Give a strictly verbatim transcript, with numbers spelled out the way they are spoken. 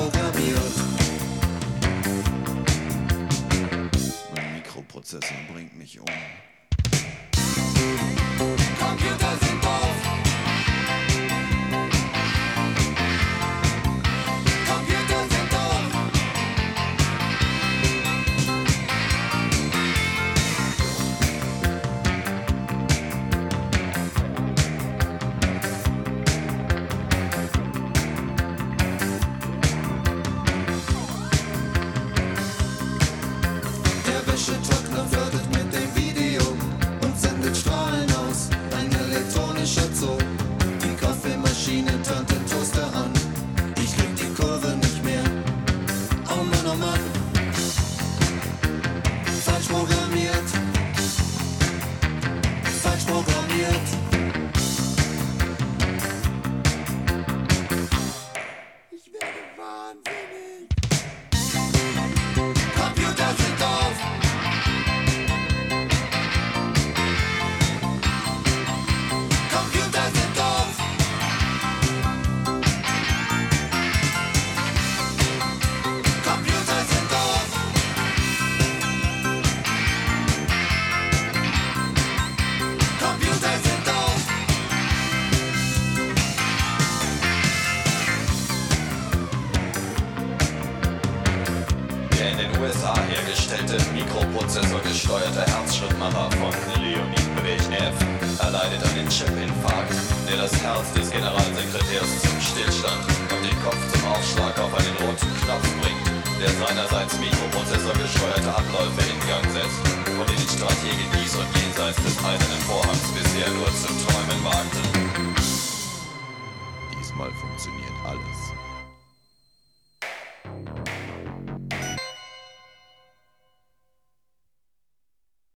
programmiert. Mein Mikroprozessor bringt mich um. Computer sind doof. Computer sind doof. Der Wäschetrockner flirtet mit dem Video und sendet Strahlen aus. Ein elektronischer Zoo. Die Kaffeemaschine turnt den Toaster an. Ich krieg die Kurve nicht mehr. Oh Mann, oh Mann. Falsch programmiert. Falsch programmiert. Ich werde wahnsinnig. Computer sind doof. Computer sind doof. Computer sind doof. Computer sind doof. Der in den U S A hergestellte mikroprozessorgesteuerte Herzschrittmacher von Leonid Brezhnev erleidet einen Chip-Infarkt, der das Herz des Generalsekretärs zum Stillstand und den Kopf zum Aufschlag auf einen roten Knopf bringt, der seinerseits mikroprozessorgesteuerte Abläufe in Gang setzt, von denen Strategen dies und jenseits des eisernen Vorhangs bisher nur zu träumen wagten. Diesmal funktioniert alles.